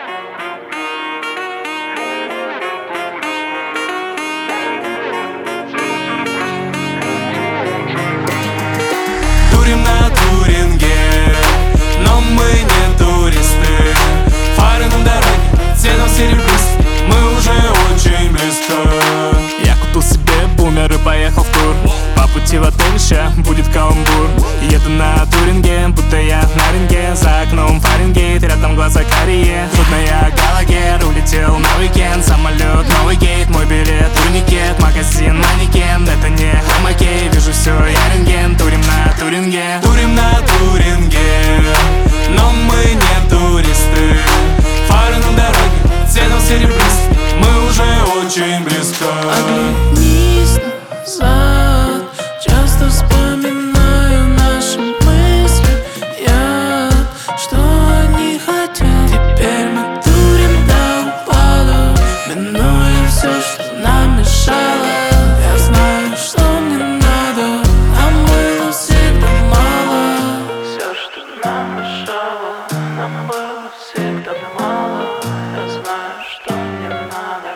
Турим на туринге, но мы не туристы. Фары на дороге, цветом серебристым, мы уже очень близко. Я купил себе бумер и поехал в тур. По пути в отель ща будет каламбур. Еду на туринге, будто я на ринге. За окном Фаренгейт, рядом глаза карие. Трудная Галагер, улетел на уикенд. Самолет, новый гейт, мой билет, турникет. Магазин, манекен, это не хромакей. Вижу все, я рентген, турим на туринге. Турим на туринге, но мы не туристы. Фары на дороге, цветом серебристым, мы уже очень близко. Оглянись назад, часто вспоминаю наши мысли. Что они хотят. Теперь мы турим до упаду, минуя все, что нам мешало. Я знаю, что мне надо, нам было всегда мало. Все, что нам мешало, нам было всегда мало. Я знаю, что мне надо.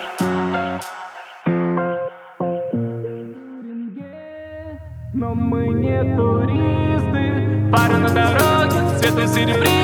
Но мы не туристы. Фары на дороге, цветом серебристым,